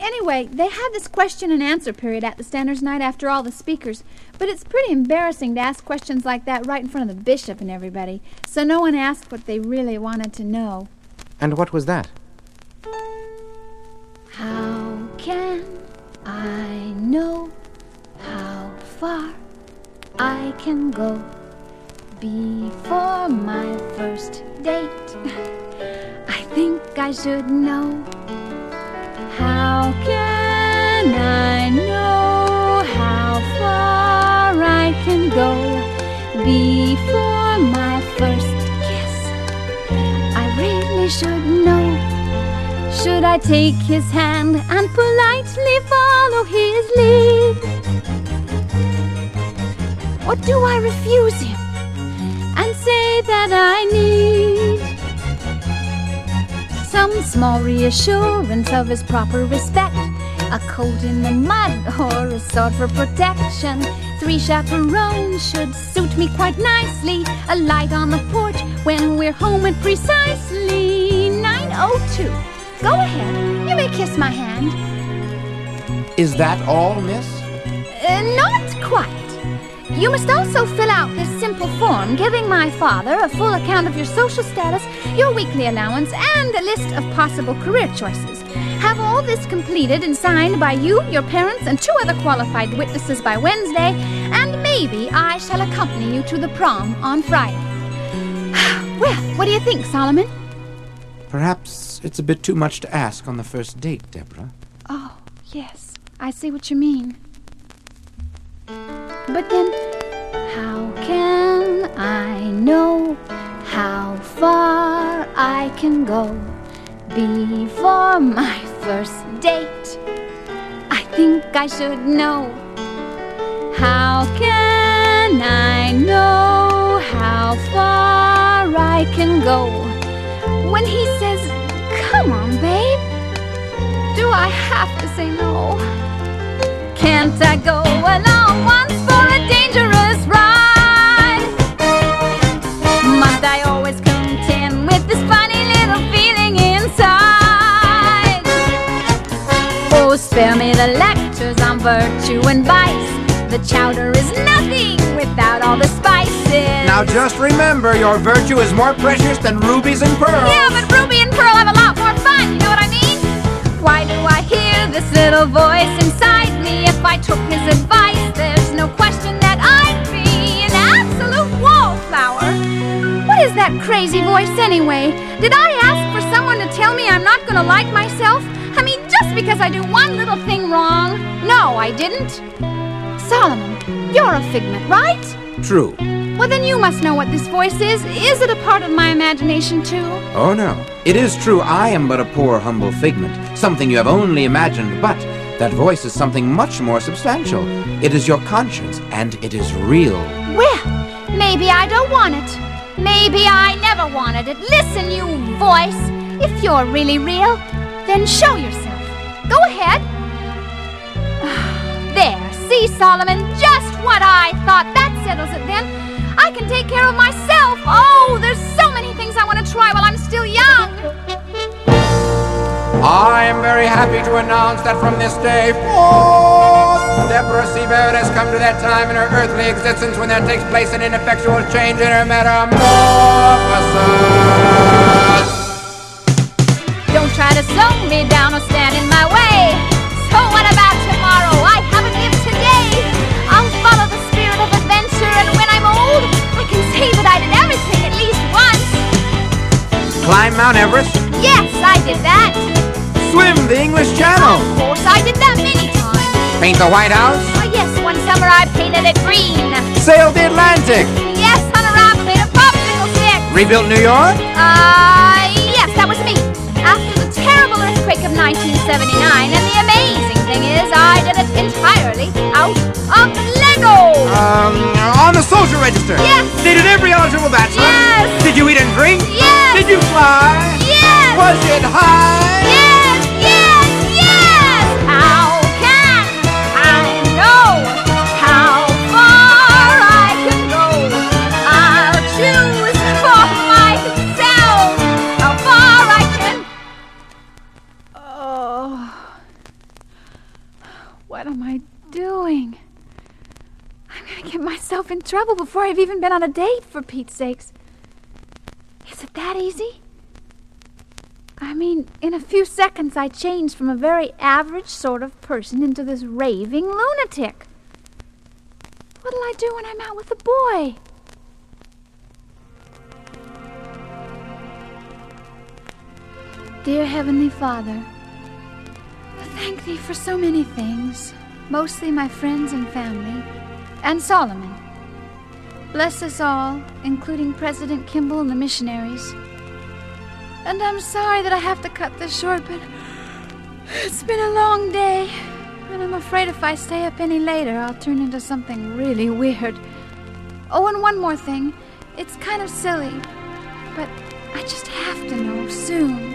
Anyway, they had this question and answer period at the Standards Night after all the speakers, but it's pretty embarrassing to ask questions like that right in front of the bishop and everybody, so no one asked what they really wanted to know. And what was that? How can I know how far I can go before my first date? I think I should know. How can I know how far I can go before my first kiss? I really should know. Should I take his hand and politely follow his lead? Or do I refuse him and say that I need some small reassurance of his proper respect, a coat in the mud or a sword for protection? 3 chaperones should suit me quite nicely, a light on the porch when we're home at precisely 9:02. Go ahead, you may kiss my hand. Is that all, miss? Not quite. You must also fill out this simple form giving my father a full account of your social status, your weekly allowance, and a list of possible career choices. Have all this completed and signed by you, your parents, and 2 other qualified witnesses by Wednesday, and maybe I shall accompany you to the prom on Friday. Well, what do you think, Solomon? Perhaps it's a bit too much to ask on the first date, Deborah. Oh, yes, I see what you mean. But then, how can I know how far I can go before my first date? I think I should know. How can I know how far I can go when he says, "Come on, babe"? Do I have to say no? Can't I go along once for a dangerous ride? Must I always contend with this funny little feeling inside? Oh, spare me the lectures on virtue and vice. The chowder is nothing without all the spices. Now just remember, your virtue is more precious than rubies and pearls. Yeah, but Ruby and Pearl have a lot more fun, you know what I mean? Why do I hear this little voice inside me? If I took his advice, there's no question that I'd be an absolute wallflower. What is that crazy voice anyway? Did I ask for someone to tell me I'm not going to like myself? I mean, just because I do one little thing wrong? No, I didn't. Solomon, you're a figment, right? True. Well, then you must know what this voice is. Is it a part of my imagination, too? Oh, no. It is true I am but a poor, humble figment, something you have only imagined, but that voice is something much more substantial. It is your conscience, and it is real. Well, maybe I don't want it. Maybe I never wanted it. Listen, you voice. If you're really real, then show yourself. Go ahead. There, see, Solomon, just what I thought. That settles it then. I can take care of myself. Oh, there's so many things I want to try while I'm still young. I am very happy to announce that from this day forth, Deborah Seabird has come to that time in her earthly existence when there takes place an ineffectual change in her metamorphosis. Don't try to slow me down or stand in my way. So what about tomorrow? I haven't lived today. I'll follow the spirit of adventure, and when I'm old, I can say that I did everything at least once. Climb Mount Everest? Yes, I did that. Swim the English Channel? Of course, I did that many times. Paint the White House? Oh, yes, one summer I painted it green. Sail the Atlantic? Yes, hung around and made a popsicle stick. Rebuilt New York? Yes, that was me. After the terrible earthquake of 1979, and the amazing thing is, I did it entirely out of Lego. On the social register? Yes. Dated every eligible bachelor? Yes. Did you eat and drink? Yes. Did you fly? Yes. Was it high? Yes, yes, yes. How can I know how far I can go? I'll choose for myself how far I can. Oh, What am I doing? I'm gonna get myself in trouble before I've even been on a date, for Pete's sakes. Is it that easy? I mean, in a few seconds I changed from a very average sort of person into this raving lunatic. What'll I do when I'm out with a boy? Dear Heavenly Father, I thank Thee for so many things, mostly my friends and family, and Solomon. Bless us all, including President Kimball and the missionaries. And I'm sorry that I have to cut this short, but it's been a long day, and I'm afraid if I stay up any later, I'll turn into something really weird. Oh, and one more thing. It's kind of silly, but I just have to know soon.